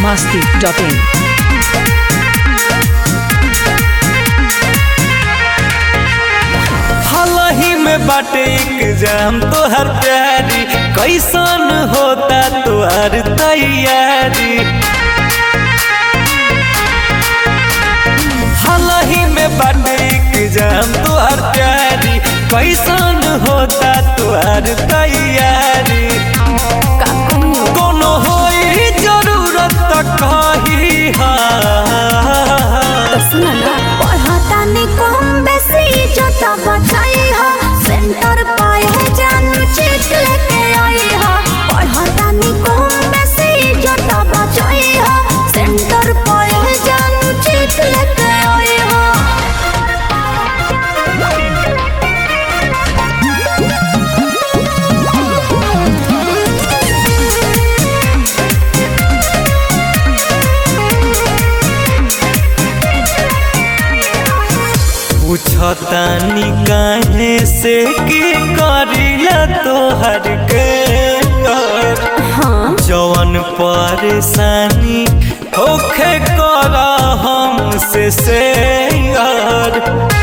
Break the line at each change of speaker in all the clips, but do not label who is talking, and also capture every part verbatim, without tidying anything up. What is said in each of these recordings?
masti dot in.
हालही में बाटे एग्जाम तोहर प्यारी, कैसन होता तोहर तैयारी। हालही में बाटे एग्जाम तोहर प्यारी, कैसन होता तोहर तैयारी। कोनो होई जरूरत त कही हा
सेंटर पाए है जानू चीज लेके आई हा। पढ़ता नी कम बेसी जता बचाई हा। सेंटर पाए है जानू चीज लेके आई हा।
पूछतानी काहे से की करिला तोहर के हाँ। जवन परेशानी होखे करा हमसे से यार।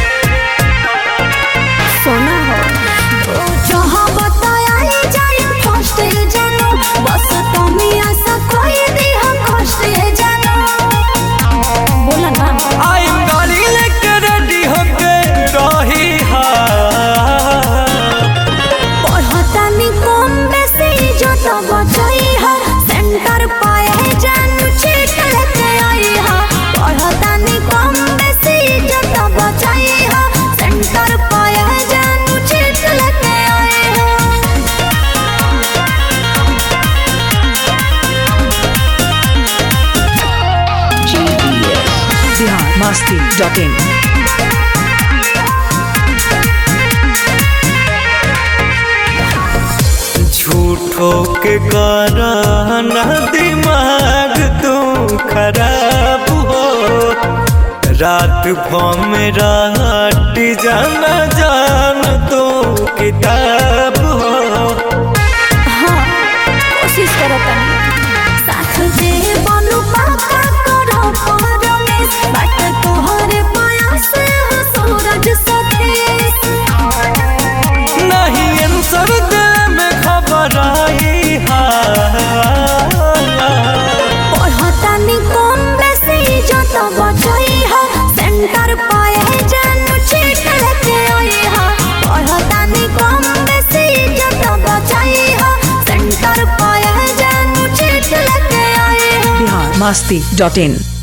सोना हो तो जहाँ बताया ही जाए फर्स्ट जानो, बस तुम्हें ऐसा कोई दी हम फर्स्ट जानो। बोला ना
आई गाड़ी लेके रेडी होके रही हा।
पढ़ता नी कम बेसी जता बचाई हा। सेंटर पाए है जानू चीज लेके आई हा। पढ़ता नी कम बेसी जता बचाई हा। सेंटर पाए है जानू चीज लेके आई हा।
Bihar masti dot in.
झूठो के कारण दिमाग तू खराब हो। रात भर में रात जाना जान तो किताब हो।
हाँ, कोशिश करो तनी साथ दे बनू पाका करो परमेश। बाट तोहरे पास हो सूरज सतीश।
नहीं आंसर दे में खबर आई हा।
पढ़ता नी कम बेसी जता बचाई हा। सेंटर पाए है जानू चीज लेके आई हा। पढ़ता नी कम बेसी जता बचाई हा। सेंटर पाए है जानू चीज लेके आई हा।
Bihar masti dot in.